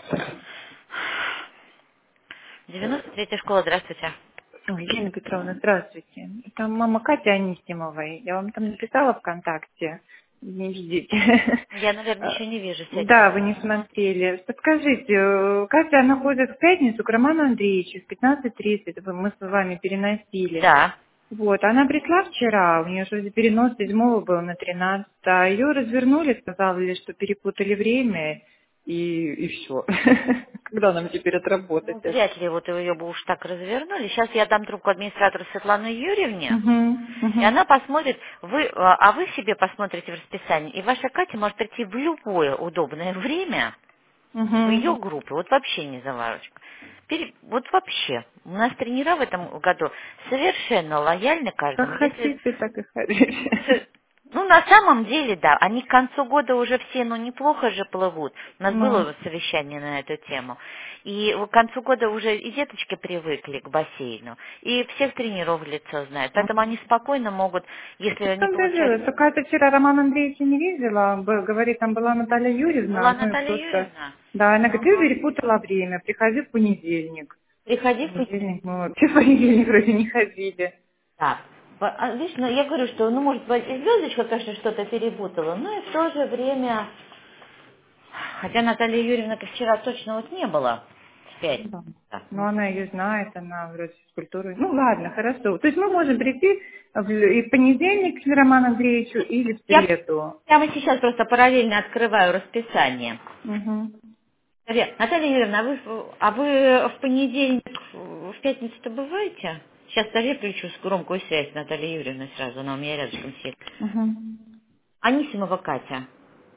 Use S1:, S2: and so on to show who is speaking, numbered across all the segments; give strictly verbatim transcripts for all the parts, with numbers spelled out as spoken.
S1: девяносто третья школа, здравствуйте.
S2: Ой, Елена Петровна, здравствуйте. Это мама Катя Анисимовой. Я вам там написала ВКонтакте. Не видите.
S1: Я, наверное,
S2: А,
S1: еще не вижу
S2: Да, вы
S1: сегодня.
S2: не смотрели. Подскажите, э, Катя, она ходит в пятницу к Роману Андреевичу в пятнадцать тридцать. Вы- Мы с вами переносили.
S1: Да.
S2: Вот, она пришла вчера, у нее же перенос седьмого был на тринадцатое, а ее развернули, сказали, что перепутали время, и, и все. Когда нам теперь
S1: Ну,
S2: отработать это?
S1: вряд ли вот ее бы уж так развернули. Сейчас я дам трубку администратору Светлане Юрьевне,
S2: Мгм,
S1: и
S2: мгм.
S1: она посмотрит, вы, а а вы себе посмотрите в расписании, и ваша Катя может прийти в любое удобное время в ее
S2: Угу.
S1: группе. Вот вообще не заварочка. Пере- Вот вообще. У нас тренера в этом году совершенно лояльны
S2: Как
S1: каждому. Если
S2: хотите, так и ходите.
S1: С- Ну, на самом деле, да, они к концу года уже все, ну, неплохо же плывут. У нас было
S2: Ну,
S1: вот совещание на эту тему. И к концу года уже и деточки привыкли к бассейну, и всех тренеров в лицо знают. Поэтому они спокойно могут, если
S2: в
S1: они
S2: том-то и
S1: получают...
S2: дело. Только это вчера Роман Андреевича не видела. Б- Говорит, там была Наталья Юрьевна,
S1: Была
S2: ну и
S1: Наталья
S2: просто...
S1: Юрьевна.
S2: Да, она говорит, ты
S1: Ага.
S2: перепутала время, приходи в понедельник. В
S1: Приходи в
S2: понедельник мы вообще в понедельник вроде не ходили.
S1: Так. По- а, Видишь, ну, я говорю, что, ну, может быть, и звездочка, конечно, что-то перепутала, но и в то же время... Хотя Наталья Юрьевна вчера точно вот не было в пять.
S2: Да.
S1: Так,
S2: Но
S1: ну,
S2: она ее знает, она вроде физкультурой. Ну ладно, хорошо. То есть мы можем прийти в, и в понедельник к Роману Андреевичу или в
S1: Я
S2: среду.
S1: прямо сейчас просто параллельно открываю расписание.
S2: Угу.
S1: Скажи, Наталья Юрьевна, а вы, в- а вы в понедельник, в пятницу-то бываете? Сейчас даже я включу с громкую связь Наталья Юрьевна сразу, она у меня рядышком сидит.
S2: Угу.
S1: Анисимова Катя.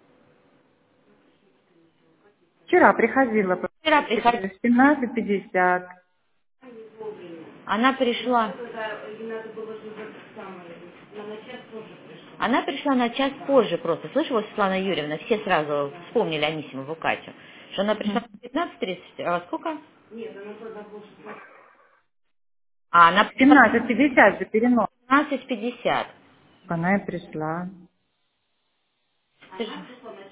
S2: Вчера приходила
S1: Вчера приходила,
S2: в семнадцать пятьдесят.
S1: она пришла. Она пришла на час позже просто. Слышала, Светлана Юрьевна, все сразу вспомнили Анисимову Катю. Что она пришла в пятнадцать тридцать, а во сколько? А, она пришла в
S2: семнадцать пятьдесят же перенос.
S1: пятнадцать пятьдесят.
S2: Она и пришла.
S1: Ты же-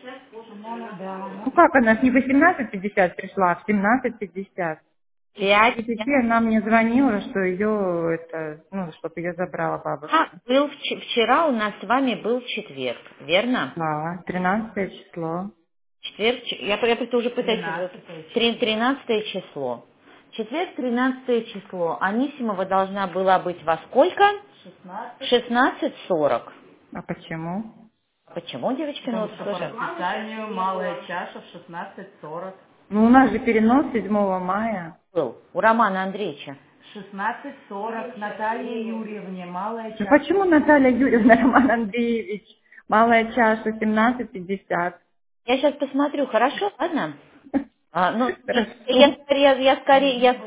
S2: Ну как она ж не в восемнадцать пятьдесят пришла, а в семнадцать пятьдесят. В
S1: Пять.
S2: десяти она мне звонила, что ее, это, ну, чтобы ее забрала
S1: А,
S2: бабушка.
S1: был вч- вчера у нас с вами был четверг, верно?
S2: Да, тринадцатое число.
S1: Четверг, ч- я, я просто уже пытаюсь... Три- тринадцатое число. Четверг, тринадцатое число. Анисимова должна была быть во сколько? шестнадцать сорок.
S2: А почему?
S1: Почему, девочки, ну
S3: Потому
S1: вот
S3: что по
S1: скажи?
S3: расписанию малая чаша в шестнадцать сорок.
S2: Ну у нас же перенос седьмого мая.
S1: Был у Романа Андреевича.
S3: шестнадцать сорок Наталье Юрьевне малая
S2: Ну
S3: чаша.
S2: почему Наталья Юрьевна Роман Андреевич? Малая чаша семнадцать пятьдесят.
S1: Я сейчас посмотрю, хорошо, ладно? А, ну, я,
S2: Хорошо.
S1: я, я скорее, я,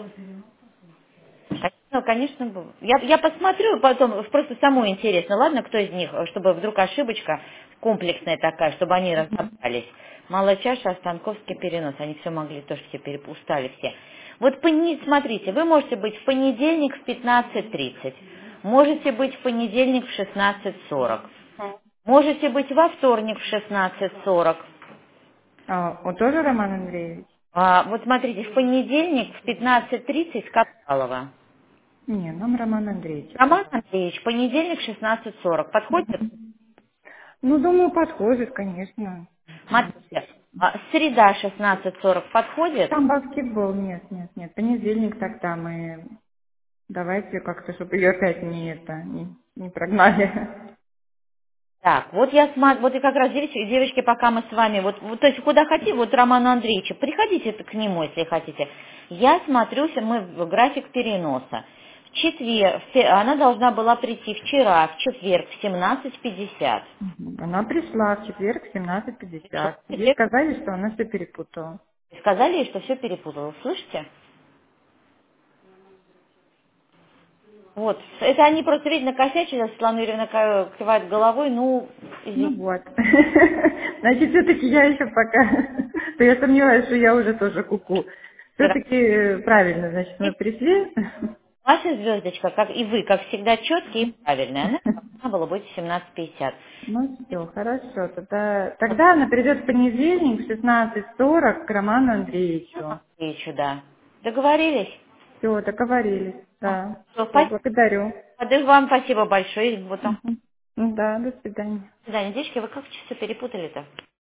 S1: ну, конечно, был. Я, я посмотрю, потом просто самой интересно, ладно, кто из них, чтобы вдруг ошибочка комплексная такая, чтобы они разобрались. Малая чаша, Останковский перенос, они все могли, тоже все перепустали все. Вот пони- смотрите, вы можете быть в понедельник в пятнадцать тридцать, можете быть в понедельник в шестнадцать сорок, можете быть во вторник в шестнадцать сорок.
S2: А, он тоже Роман Андреевич?
S1: А, вот смотрите, в понедельник в пятнадцать тридцать Капалова.
S2: Не, нам Роман Андреевич,
S1: Роман
S2: пожалуйста.
S1: Андреевич, понедельник шестнадцать сорок. Подходит?
S2: Ну, думаю, подходит, конечно.
S1: Смотрите, а, среда шестнадцать сорок подходит?
S2: Там баскетбол, нет, нет, нет. Понедельник тогда мы давайте как-то, чтобы ее опять не это, не, не прогнали.
S1: Так, вот я смотрю, вот и как раз девочки, девочки, пока мы с вами, вот, вот, то есть куда хотите, вот Роману Андреевичу, приходите к нему, если хотите. Я смотрю, мы в график переноса. В четверг, в пе- она должна была прийти вчера, в четверг, в семнадцать пятьдесят.
S2: Мгм. Она пришла в четверг в семнадцать
S1: Пришла
S2: пятьдесят.
S1: в
S2: Ей
S1: четверг,
S2: сказали, что она все перепутала.
S1: сказали ей, что все перепутала, слышите? Вот, это они просто, видно, накосячили, Светлана Юрьевна ка- кивает головой, ну,
S2: Ну
S1: извините.
S2: вот. Значит, все-таки я еще пока... То я сомневаюсь, что я уже тоже куку. Все-таки правильно, значит, мы пришли.
S1: Ваша звездочка, как и вы, как всегда, четкие и правильные. Она должна была быть в семнадцать пятьдесят.
S2: Ну все, хорошо. Тогда, тогда она придет в понедельник в шестнадцать сорок к Роману Андреевичу.
S1: Андреевичу, да. Договорились?
S2: Все, договорились. Да.
S1: Всё,
S2: Все,
S1: спасибо.
S2: благодарю.
S1: Да вам спасибо большое. Вот, до
S2: Мгм. Да, до свидания.
S1: свидания. Девочки, вы как все перепутали-то?